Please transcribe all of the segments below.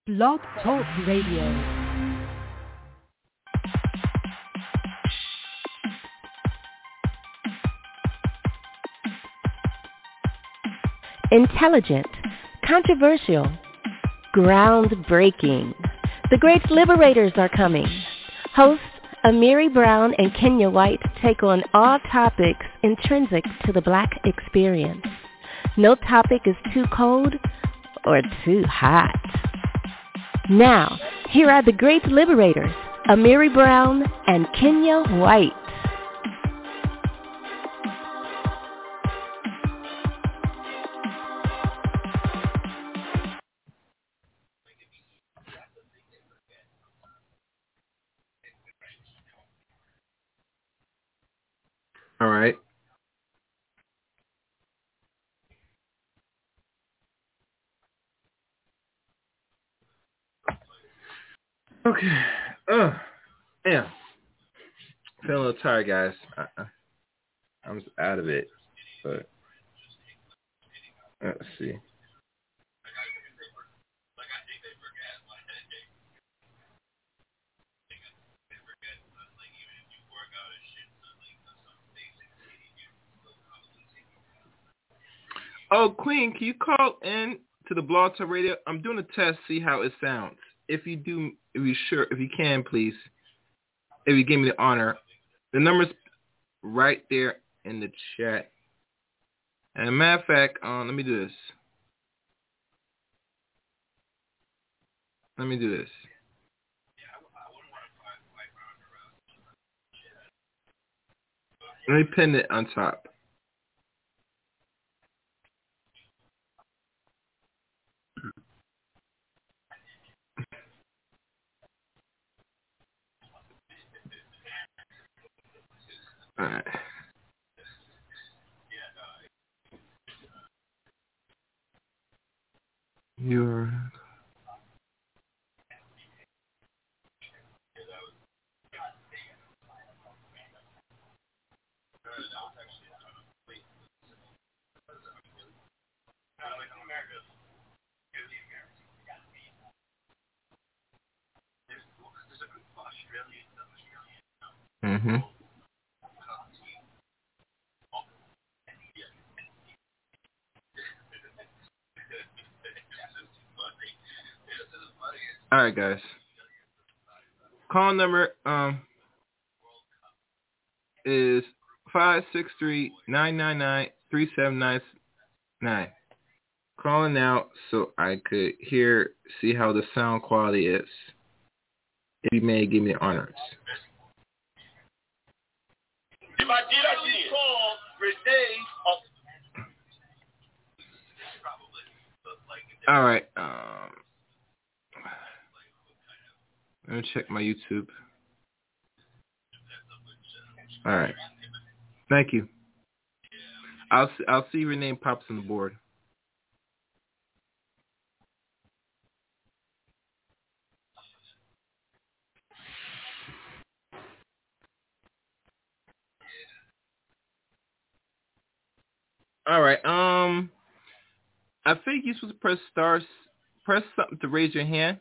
Blog Talk Radio. Intelligent, controversial, groundbreaking. The Great Liberators are coming. Hosts Amiri Brown and Kenya White take on all topics intrinsic to the Black experience. No topic is too cold or too hot. Now, here are the Great Liberators, Amiri Brown and Kenya White. All right. Okay. Yeah. Feeling a little tired, guys. I'm just out of it. But let's see. Oh, Queen, can you call in to the Blog Talk Radio? I'm doing a test, see how it sounds. If you can, please. If you give me the honor, the number's right there in the chat. And a matter of fact, let me do this. Let me pin it on top. All right. You're... Mm-hmm. All right, guys. Call number is 563-999-3799. Calling now so I could see how the sound quality is. If you may give me the honors. If I did call Renee. All right. Let me check my YouTube. All right. Thank you. I'll see your name pops on the board. All right. I think you're supposed to press something to raise your hand.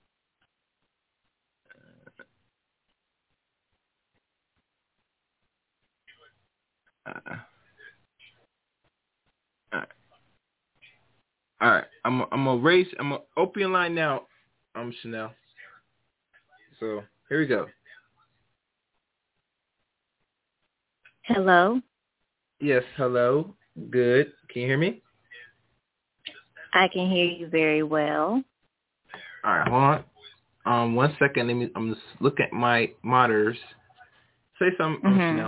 All right. I'm gonna open your line now, Chanel. So here we go. Hello. Yes, hello. Good. Can you hear me? I can hear you very well. All right, hold on. 1 second. I'm just looking at my monitors. Say something, Chanel.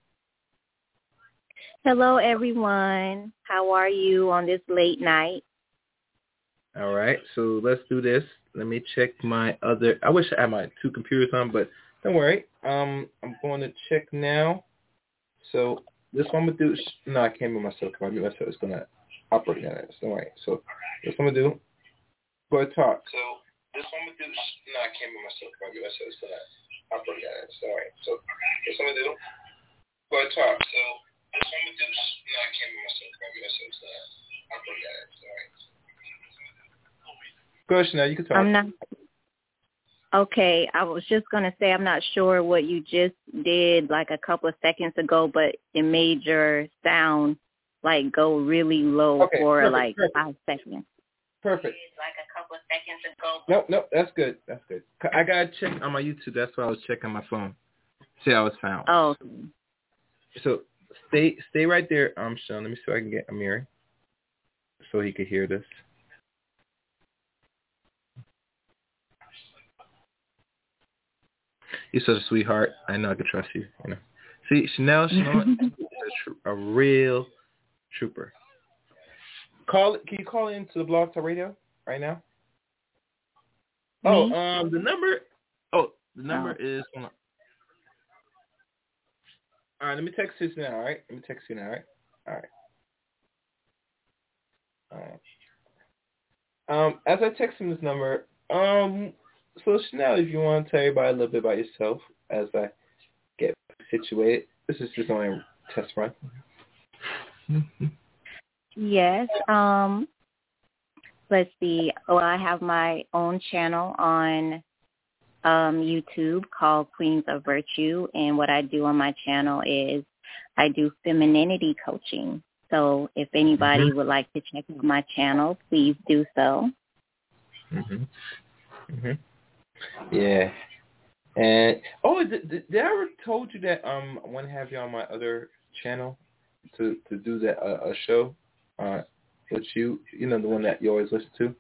Hello, everyone. How are you on this late night? All right, so let's do this. Let me check my other. I wish I had my two computers on, but don't worry. I'm going to check now. So this one I'm gonna do. No, I can't move myself. If I move myself, it's gonna operate on it. Don't worry. So this one I'm gonna do. Go ahead, talk. So this one I'm gonna do. No, I can't move myself. If I move myself, it's gonna operate on it. Don't worry. So this one I'm gonna do. Go ahead, talk. So this one I'm gonna do. No, I can't move myself. If I move myself, it's gonna operate on it. Don't worry. Go ahead, Chanel. You can talk. I'm not. Okay, I was just going to say I'm not sure what you just did like a couple of seconds ago, but it made your sound like go really low for perfect. 5 seconds. Perfect. Like a couple of seconds ago. Nope, that's good. That's good. I got to check on my YouTube. That's why I was checking my phone. See how it sounds. Oh. So stay right there, Sean. Let me see if I can get Amiri so he could hear this. You're such a sweetheart. I know I can trust you. You know. See, Chanel is a real trooper. Can you call into the Blog Talk Radio right now? Me? Oh, the number. Oh, the number is. Hold on. All right, let me text you now. All right, let me text you now. All right. As I text him this number, so Chanel, if you want to tell everybody a little bit about yourself as I get situated. This is just only a test run. Yes. Let's see. Well, I have my own channel on YouTube called Queens of Virtue, and what I do on my channel is I do femininity coaching. So if anybody would like to check out my channel, please do so. Yeah. And did I ever told you that I want to have you on my other channel to do that a show with you? You know, the one that you always listen to.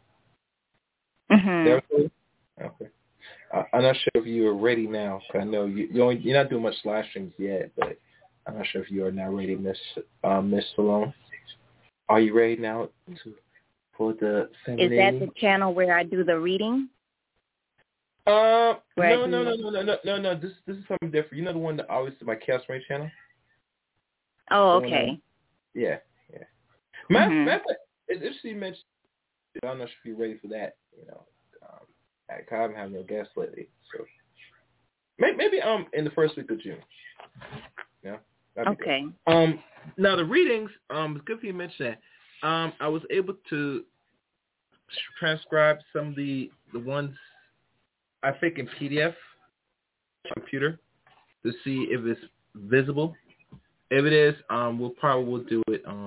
Okay. I'm not sure if you are ready now. Cause I know you're not doing much live streams yet, but I'm not sure if you are now ready, Miss Salone. Are you ready now for the femininity? Is that the channel where I do the reading? No. This is something different. You know the one that I always do my Chaos Rain channel? Oh, okay. Yeah. Matter of fact, it's interesting you mentioned. I'm not sure if you're ready for that. You know, I haven't had no guests lately, so maybe in the first week of June. Yeah. Okay. Good. Now the readings. It's good for you to mention that. I was able to transcribe some of the ones I think in PDF computer to see if it's visible. If it is, we'll do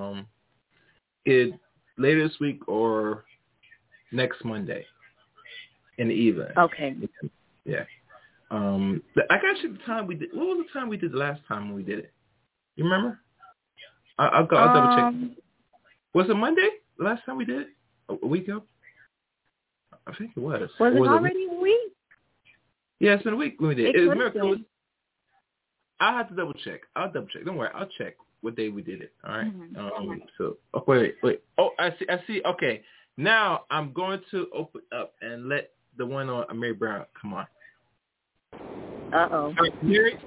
it later this week or next Monday in the evening. Okay. Yeah. I got you the time we did. What was the time we did the last time when we did it? You remember? I'll double check. Was it Monday the last time we did it? A week ago? I think it was. Was it already a week? Yeah, it's been a week when we did it. It I'll have to double check. I'll double check. Don't worry. I'll check what day we did it. All right. Wait. Oh, I see. Okay. Now I'm going to open up and let the one on Mary Brown come on. Uh-oh. Mary?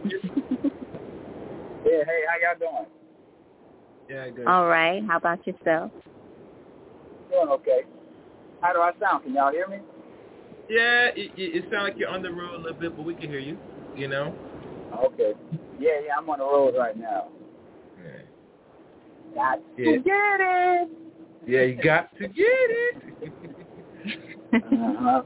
Yeah, hey, how y'all doing? Yeah, good. All right. How about yourself? Doing okay. How do I sound? Can y'all hear me? Yeah, it sounds like you're on the road a little bit, but we can hear you, you know? Okay. Yeah, I'm on the road right now. Yeah. Got to get it. Yeah, you got to get it. Uh-huh.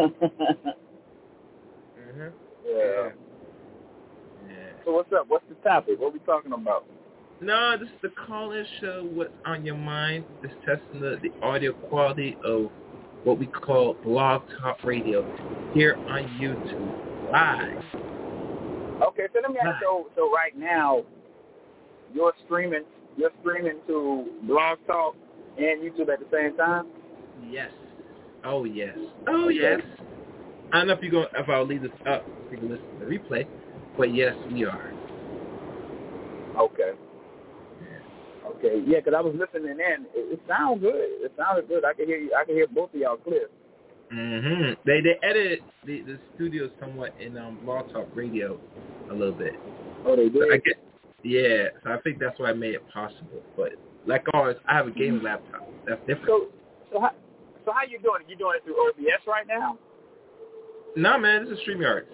Yeah. So what's up? What's the topic? What are we talking about? No, this is the call-in show. What's on your mind? Just testing the audio quality of what we call Blog Talk Radio here on YouTube live. Okay, so let me ask you. So right now, you're streaming to Blog Talk and YouTube at the same time? Yes. Oh yes. Oh yes. I don't know if I'll leave this up so you can listen to the replay, but yes, we are. Okay. Okay. Yeah, because I was listening in. It sounded good. It sounded good. I can hear you. I can hear both of y'all clear. They edited the studio somewhat in Blog Talk Radio a little bit. Oh, they did. So I think that's why I made it possible. But like always, I have a gaming laptop. That's different. So how you doing it? You doing it through OBS right now? No, man, this is StreamYard.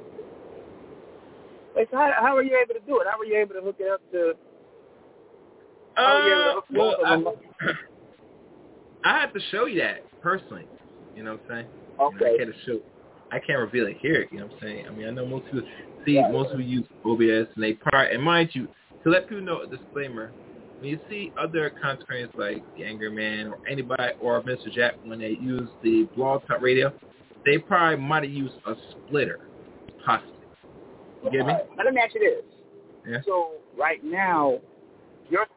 Wait, so how are you able to do it? How were you able to hook it up to? I have to show you that personally. You know what I'm saying? Okay. I can't reveal it here. You know what I'm saying? I mean, I know most people most people use OBS, and they probably, and mind you, to let people know a disclaimer, when you see other content creators like the Angry Man or anybody or Mr. Jack, when they use the Blog Talk Radio, they probably might have used a splitter, possibly. You get me? Now let me ask you this. Yeah. So right now, you're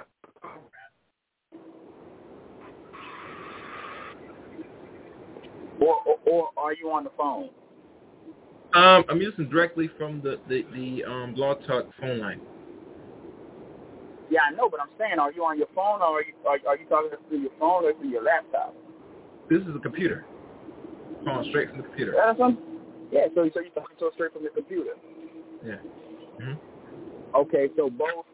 or are you on the phone? I'm using directly from the Blog Talk phone line. Yeah, I know, but I'm saying, are you on your phone, or are you talking through your phone or through your laptop? This is a computer. Calling straight from the computer. Yeah, so you're talking to it straight from the computer. Yeah. Mm-hmm. Okay, so both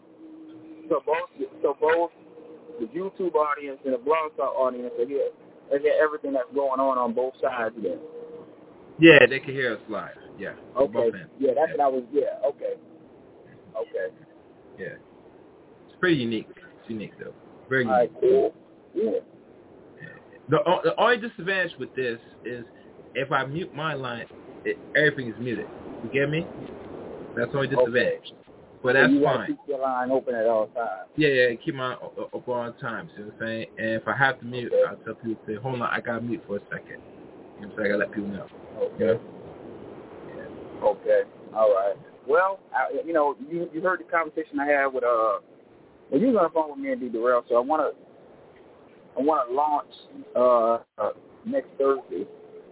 the YouTube audience and the Blog Talk audience are here. They hear everything that's going on both sides of it. Yeah, they can hear us live. Yeah. Okay. Yeah, that's what I was. Yeah. Okay. Okay. Yeah. It's pretty unique. It's unique though. Very unique. All right. Cool. Yeah. The only disadvantage with this is if I mute my line, everything is muted. You get me? That's the only disadvantage. Okay. But that's you fine. Keep your line open at all times. Yeah, keep mine open all times. You know what I'm saying? And if I have to mute, I'll tell people, say, hold on, I got to mute for a second. You know what I'm saying? I got to let people know. Okay. Yeah. Okay. All right. Well, you heard the conversation I had with well, you was on the phone with me and D. Durrell, so I want to launch next Thursday.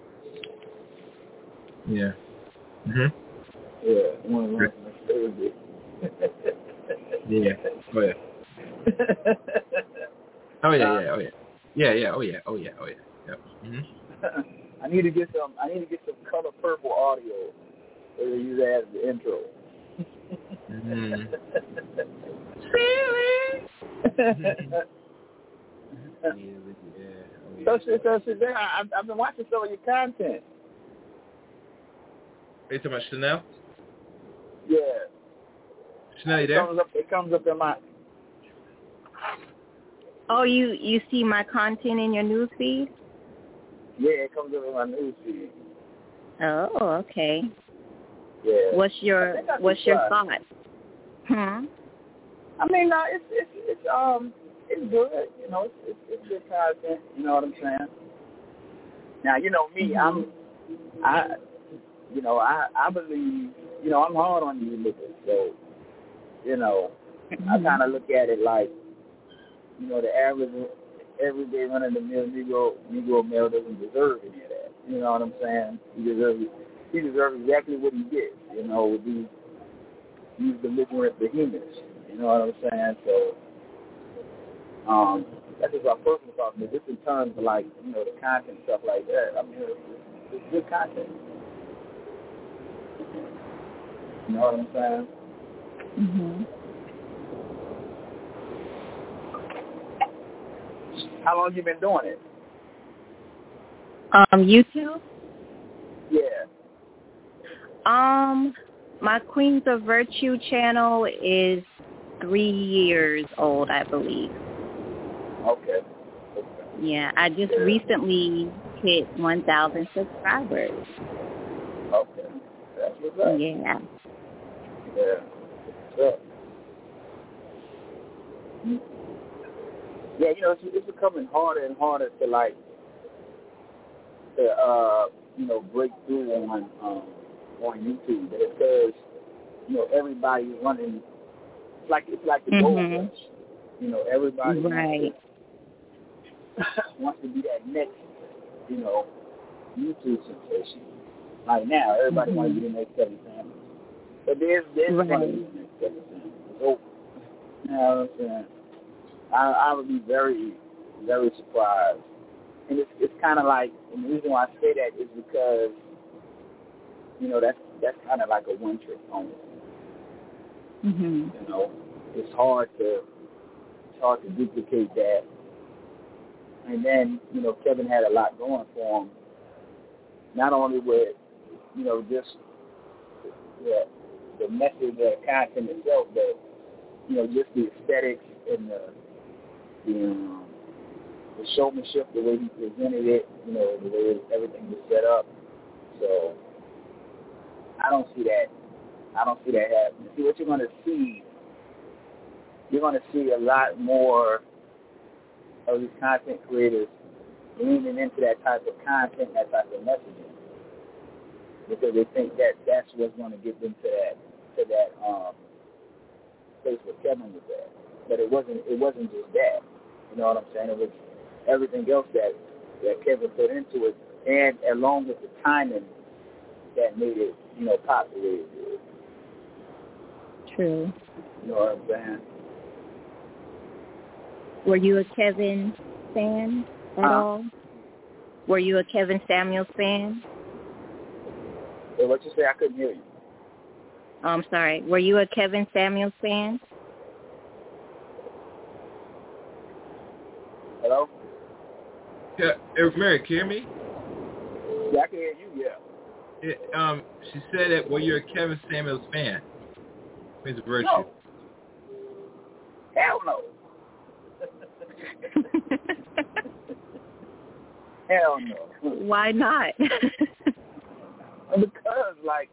Yeah. Mhm. Yeah, I want to launch next Thursday. Yeah. Oh yeah. Oh yeah. Oh yeah. Yeah. Oh yeah. Yep. Mhm. I need to get some color purple audio to use as the intro. Mhm. I've been watching some of your content. Are you talking about Chanel? Yeah. Chanel, you there? It comes up in my. Oh, you see my content in your news feed? Yeah, it comes up in my news feed. Oh, okay. Yeah. What's your thought? Hmm. I mean, it's good. You know, it's good content. You know what I'm saying? Now, you know me. Mm-hmm. I believe. You know, I'm hard on you niggas. So, you know, Mm-hmm. I kind of look at it like, you know, the average, everyday run-of-the-mill Negro male doesn't deserve any of that. You know what I'm saying? He deserves exactly what he gets. You know, with these belligerent behemoths. You know what I'm saying? So, that's just our personal thoughts. But just in terms of, like, you know, the content and stuff like that, I mean, it's good content. You know what I'm saying? Mm-hmm. How long you been doing it? YouTube? Yeah. My Queens of Virtue channel is 3 years old, I believe. Okay. Yeah, I just recently hit 1,000 subscribers. Okay. That's what's up. Yeah. Yeah. What's up? Yeah, you know, it's becoming harder and harder to break through on YouTube because, you know, everybody's running. It's like the gold rush. You know, everybody wants to be that next, you know, YouTube sensation. Like now, everybody wants to be the next Kevin Samuels. But there's one of these next Kevin Samuels. So, you know what I'm saying? I would be very, very surprised. And it's kind of like, and the reason why I say that is because, you know, that's kind of like a one-trick pony. Mm-hmm. You know, it's hard to duplicate that. And then, you know, Kevin had a lot going for him. Not only with, you know, just the message, the content itself, but, you know, just the aesthetics and the showmanship, the way he presented it, you know, the way everything was set up. So I don't see that. I don't see that happening. See, what you're going to see, a lot more of these content creators leaning into that type of content, that type of messaging, because they think that that's what's going to get them to that place where Kevin was at. But it wasn't just that. You know what I'm saying? It was everything else that Kevin put into it, and along with the timing that made it, you know, pop the way it did. True. You know what I'm saying? Were you a Kevin fan at all? Were you a Kevin Samuels fan? Hey, what you say? I couldn't hear you. Oh, I'm sorry. Were you a Kevin Samuels fan? Hello? Yeah, Mary, can you hear me? Yeah, I can hear you, yeah. She said that, well, you're a Kevin Samuels fan. Queens of Virtue. No. Hell no. Hell no. Why not? Because, like,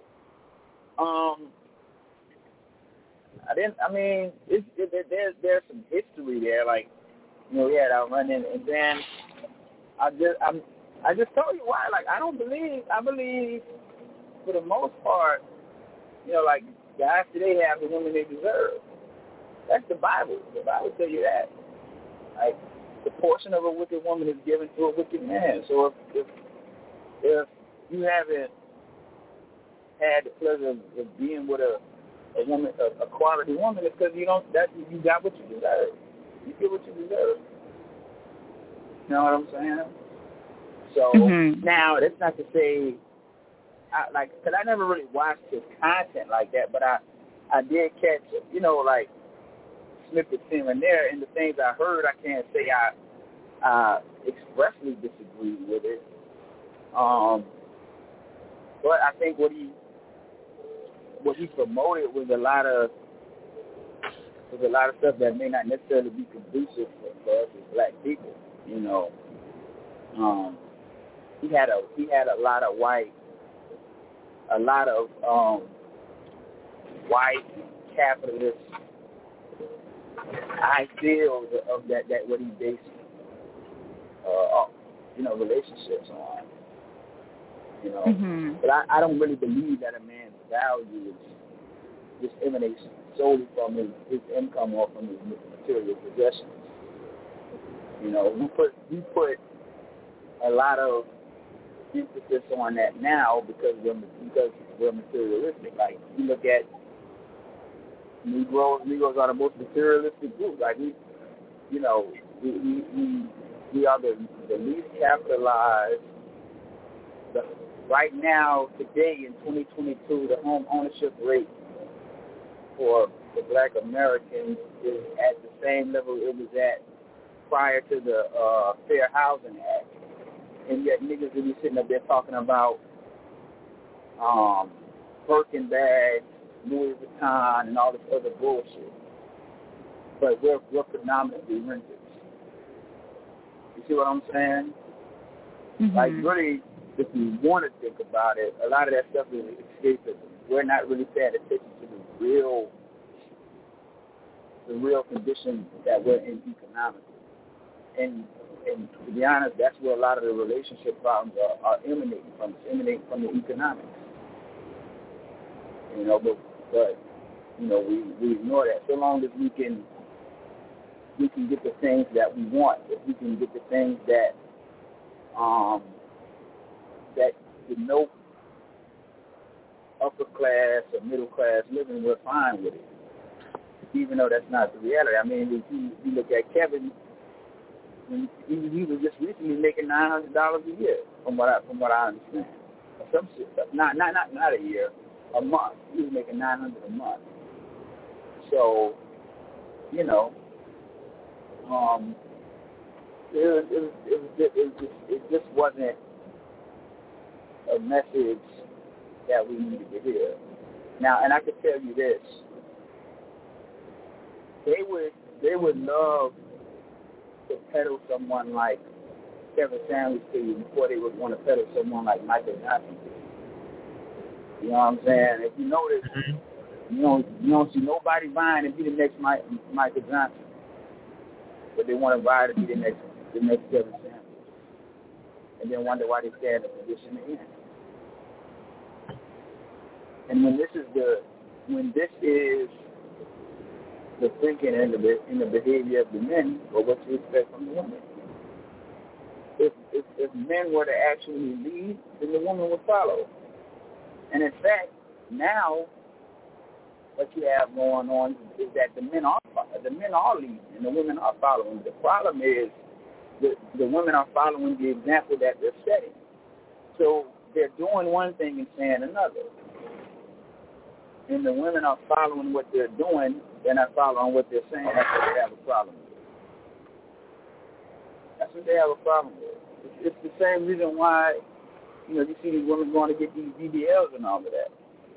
there's some history there. Like, you know, we had our run in, and then I just told you why. Like, I believe for the most part, you know, like, guys today have the women they deserve. That's the Bible. The Bible tells you that. Like, the portion of a wicked woman is given to a wicked man. So if you haven't had the pleasure of being with a woman, a quality woman, it's because you got what you deserve. You get what you deserve. You know what I'm saying? So now that's not to say, because I never really watched his content like that, but I did catch, you know, like snippets here and there, and the things I heard, I can't say I expressly disagreed with it. But I think what he promoted was a lot of stuff that may not necessarily be conducive for us as black people. You know, he had a lot of white capitalist ideals of that what he based you know, relationships on. You know, but I don't really believe that a man's value just emanates solely from his income or from his material possessions. You know, we put a lot of emphasis on that now because we're materialistic. Like, you look at Negroes are the most materialistic group. Like, we are the least capitalized. Right now, today in 2022, the home ownership rate for the black Americans is at the same level it was at prior to the Fair Housing Act. And yet niggas will be sitting up there talking about Birkin bags, Louis Vuitton, and all this other bullshit. But we're predominantly renters. You see what I'm saying? Like, really, if you want to think about it, a lot of that stuff is escapism. We're not really paying attention to the real condition that we're in economically. And to be honest, that's where a lot of the relationship problems are emanating from. It's emanating from the economics. You know, but you know, we ignore that. So long as we can get the things that we want, if we can get the things that denote upper class or middle class living, we're fine with it. Even though that's not the reality. I mean, if you look at Kevin, he was just recently making $900 a year, from what I understand. Or some shit, not a year, a month. He was making $900 a month. So, you know, it just wasn't a message that we needed to hear. Now, and I can tell you this: they would love to peddle someone like Kevin Samuels to you before they would want to peddle someone like Michael Jackson. You know what I'm saying? If you notice, you don't see nobody vying to be the next Michael Johnson, but they want to vie to be the next Kevin Samuels, and then wonder why they stay in the position they're in. And when this is the thinking and the behavior of the men, or what you expect from the women. If men were to actually lead, then the woman would follow. And in fact, now what you have going on is that the men are leading and the women are following. The problem is the women are following the example that they're setting. So they're doing one thing and saying another. And the women are following what they're doing, they're not following what they're saying. That's what they have a problem with. That's what they have a problem with. It's the same reason why, you see these women going to get these BBLs and all of that.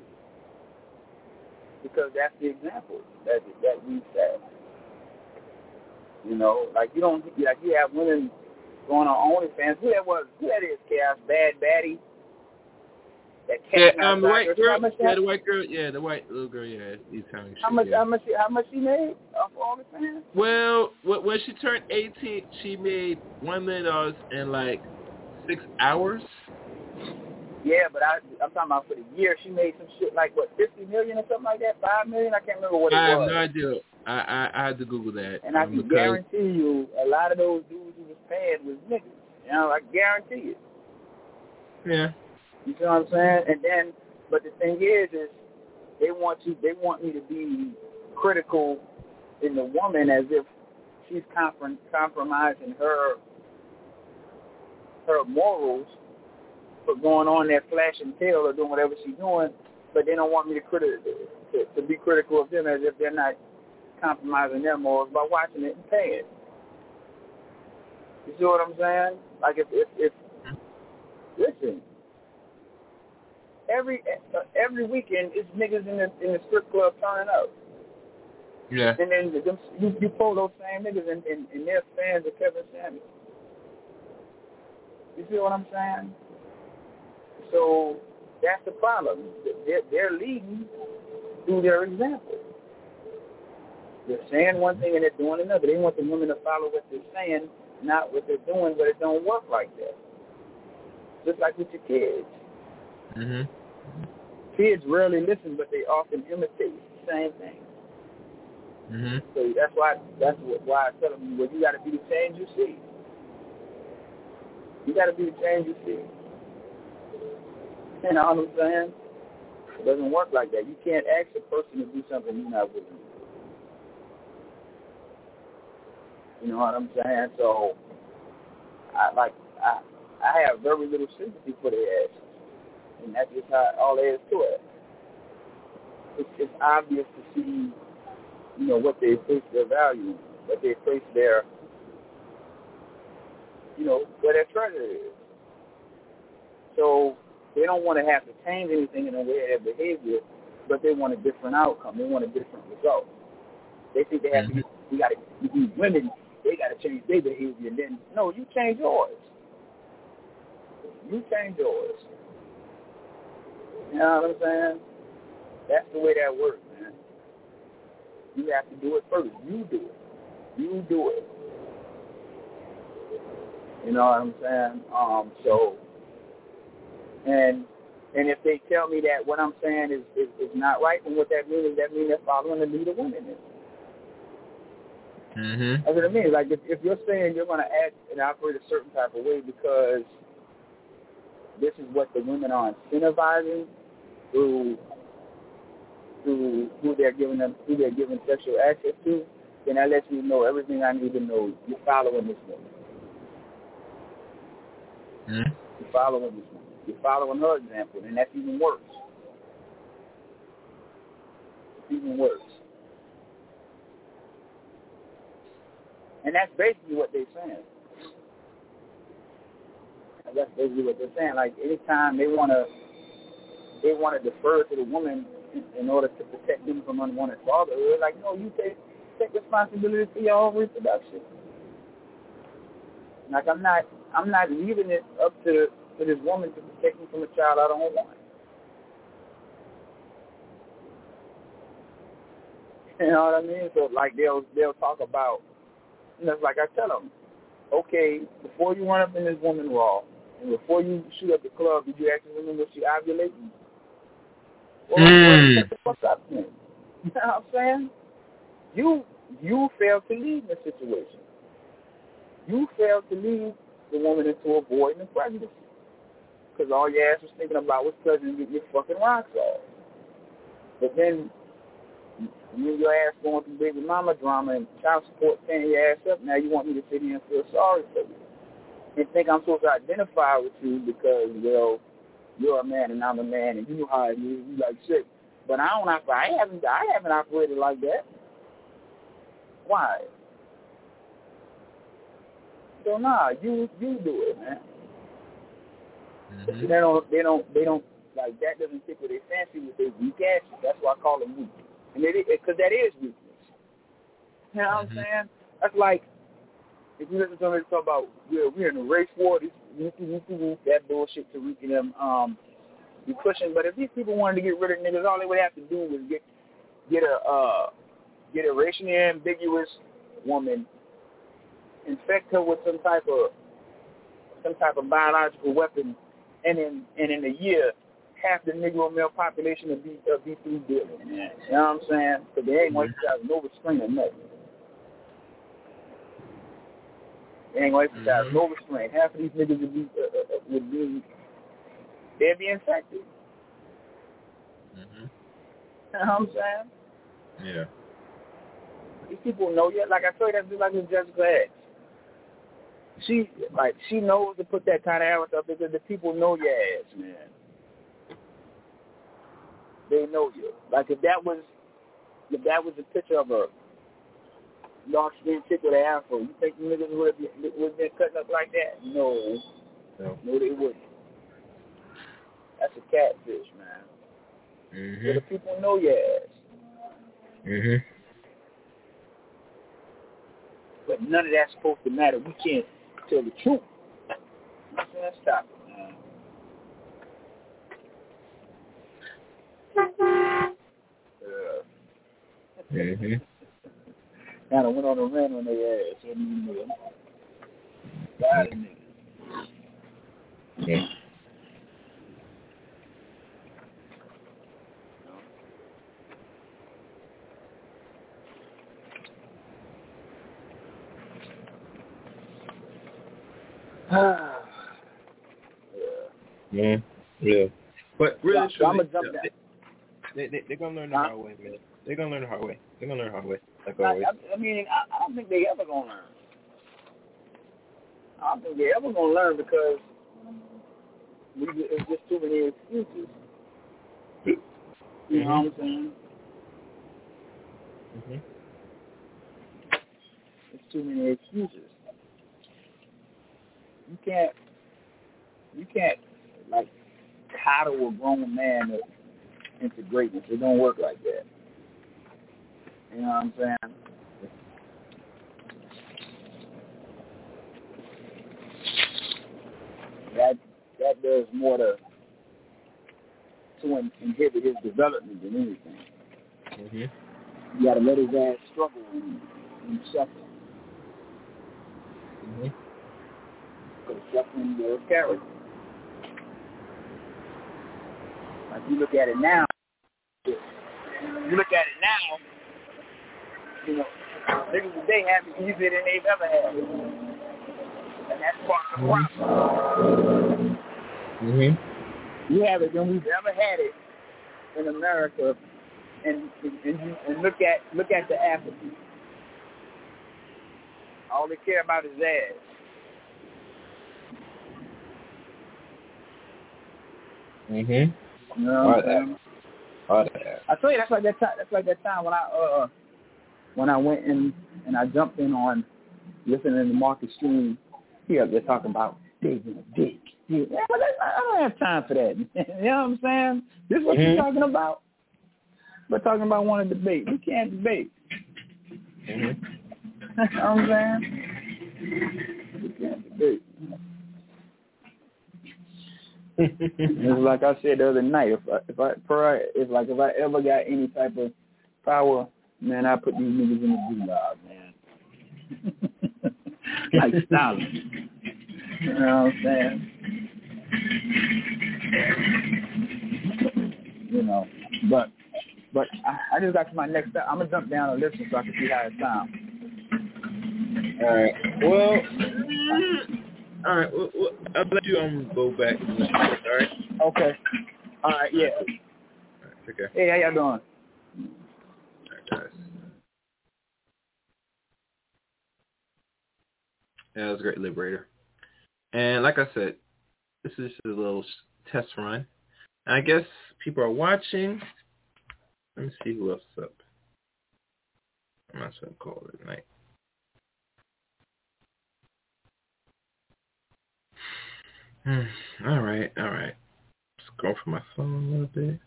Because that's the example that we set. Like you have women going on OnlyFans. Who that is, Chaos? Bad Baddie? The white girl. Yeah, the white girl. Yeah, the white little girl. Yeah, he's telling How much she made off OnlyFans? Well, when she turned 18, she made $1 million in like 6 hours. Yeah, but I'm talking about for the year. She made some shit like what, $50 million or something like that, $5 million. I can't remember what it was. I have no idea. I had to Google that. And I can guarantee you, a lot of those dudes who was paying was niggas. I guarantee it. Yeah. You see what I'm saying? And then, but the thing is they want me to be critical in the woman as if she's compromising her morals for going on there flashing tail or doing whatever she's doing, but they don't want me to be critical of them as if they're not compromising their morals by watching it and paying. You see what I'm saying? Like if listen. Every weekend, it's niggas in the strip club turning up. Yeah. And then you pull those same niggas and they're fans of Kevin Samuels. You see what I'm saying? So that's the problem. They're leading through their example. They're saying one thing and they're doing another. They want the women to follow what they're saying, not what they're doing, but it don't work like that. Just like with your kids. Mm-hmm. Kids rarely listen, but they often imitate the same thing. Mm-hmm. So that's why I tell them, well, you got to be the change you see. You got to be the change you see. You know what I'm saying? It doesn't work like that. You can't ask a person to do something you're not willing to do. You know what I'm saying? So I have very little sympathy for their asses. And that's just all there is to it. It's obvious to see, what they place their value, what they place their, where their treasure is. So they don't want to have to change anything in the way of their behavior, but they want a different outcome. They want a different result. They think they have to these women, they got to change their behavior. And then, no, you change yours. You change yours. You know what I'm saying? That's the way that works, man. You have to do it first. You do it. You do it. You know what I'm saying? And if they tell me that what I'm saying is not right, then what that means is they're following the lead of women. Mm-hmm. That's what it means. Like if you're saying you're going to act and operate a certain type of way because this is what the women are incentivizing through who they're giving sexual access to, then that lets me know everything I need to know. You're following this woman. Mm-hmm. You're following this woman. You're following her example, and that's even worse. It's even worse. And that's basically what they're saying. That's basically what they're saying. Like anytime they want to defer to the woman in order to protect them from unwanted fatherhood, like no, you take responsibility for your own reproduction. Like I'm not leaving it up to this woman to protect me from a child I don't want. You know what I mean? So like they'll talk about, you know, it's like I tell them, okay, before you run up in this woman raw, and before you shoot up the club, did you ask the woman was she ovulating? Well, shut the fuck up then. You know what I'm saying? You failed to lead the situation. You failed to lead the woman into avoiding the pregnancy. Because all your ass was thinking about was cousin get your fucking rocks off. But then, when your ass going through baby mama drama and child support tearing your ass up, now you want me to sit here and feel sorry for you. And think I'm supposed to identify with you because, well, you're a man and I'm a man and you know how it is. You like shit. But I haven't operated like that. Why? So nah, you do it, man. Mm-hmm. They don't like that doesn't tickle their fancy with their weak asses. That's why I call them weak. And because that is weakness. You know what I'm saying? That's like if you listen to somebody talk about we're in a race war, this that bullshit to reaching them be pushing. But if these people wanted to get rid of niggas, all they would have to do was get a racially ambiguous woman, infect her with some type of biological weapon, and in a year, half the Negro male population would be through dealing. You know what I'm saying? Because they ain't going to exercise no restraint or nothing. They ain't going to exercise no restraint. Half of these niggas they'd be infected. Mm-hmm. You know what I'm saying? Yeah. These people know yet. Like I told you, that's just like with Jessica X. She knows to put that kind of ass up because the people know your ass, man. They know you. Like if that was a picture of a dark skinned chick with an afro, you think the niggas would have been cutting up like that? No, they wouldn't. That's a catfish, man. Mm-hmm. So the people know your ass. Mm-hmm. But none of that's supposed to matter. We can't tell the truth. Let's stop it, man. Mm-hmm. Kind of went on a rant on their ass. I mean, God, niggas. Yeah. Yeah. But really, so I'm gonna jump down. They're gonna learn the hard way, man. They're gonna learn the hard way. Like always. I mean, I don't think they ever gonna learn. I don't think they ever gonna learn because it's just too many excuses. You know what I'm saying? Mm-hmm. It's too many excuses. You can't like coddle a grown man into greatness. It don't work like that. You know what I'm saying? That does more to inhibit his development than anything. Mm-hmm. You got to let his ass struggle and suffer. Mm-hmm. Because suffering builds character. Like you look at it now, you know, niggas today have it easier than they've ever had. And that's part of the problem. Mm-hmm. We have it than we've ever had it in America, and look at the apathy. All they care about is ass. Mm-hmm. You know what I'm saying? I tell you, that's like that time when I went in and I jumped in on listening to Marcus Stream. They're talking about digging a dick. Yeah, I don't have time for that. You know what I'm saying? This is what you're talking about. We're talking about wanting to debate. We can't debate. Mm-hmm. You know what I'm saying? We can't debate. It's like I said the other night. If I ever got any type of power, man, I put these niggas in the gulag, man. Like Stalin. You know what I'm saying? You know, but I just got to my next step. I'm gonna jump down and listen so I can see how it sounds. All right. Well, all right. Well, I'll let you go back. All right. Okay. All right. Yeah. All right, okay. Hey, how y'all doing? All right, guys. Yeah, that was a great, Liberator. And like I said, this is just a little test run. And I guess people are watching. Let me see who else is up. I'm not going to call it at night. All right. Just go for my phone a little bit.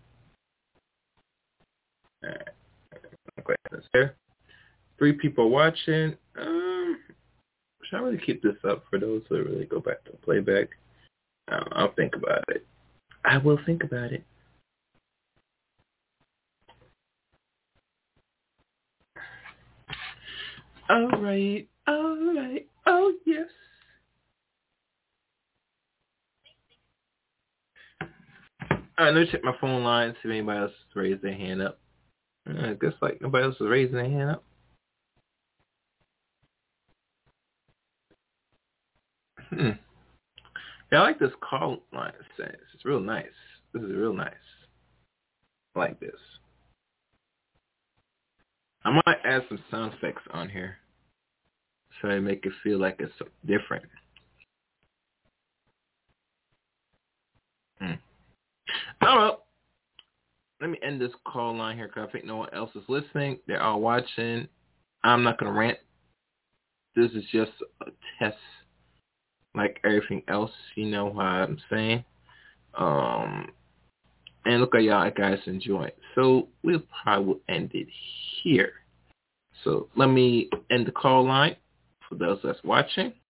All right. Okay, that's there. 3 people watching. Should I really keep this up for those who really go back to playback? I'll think about it. I will think about it. All right. Oh, yes. All right, let me check my phone line, see if anybody else has raised their hand up. I guess like nobody else is raising their hand up. Yeah, I like this call line sense. It's real nice. This is real nice. I like this. I might add some sound effects on here so I make it feel like it's different. All right. Let me end this call line here because I think no one else is listening. They're all watching. I'm not going to rant. This is just a test like everything else. You know what I'm saying? And look at y'all guys enjoy it. So we'll probably end it here. So let me end the call line for those that's watching.